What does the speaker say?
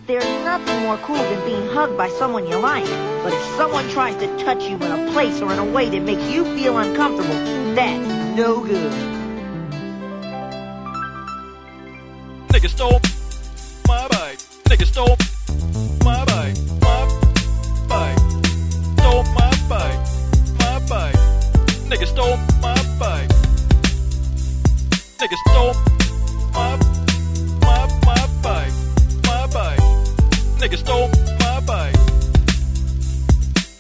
There's nothing more cool than being hugged by someone you like. But if someone tries to touch you in a place or in a way that makes you feel uncomfortable, that's no good. Nigga stole my bike. Nigga stole my bike. My bike. Stole my bike. My bike. Nigga stole my bike. Nigga stole my bike. My bike. Nigga stole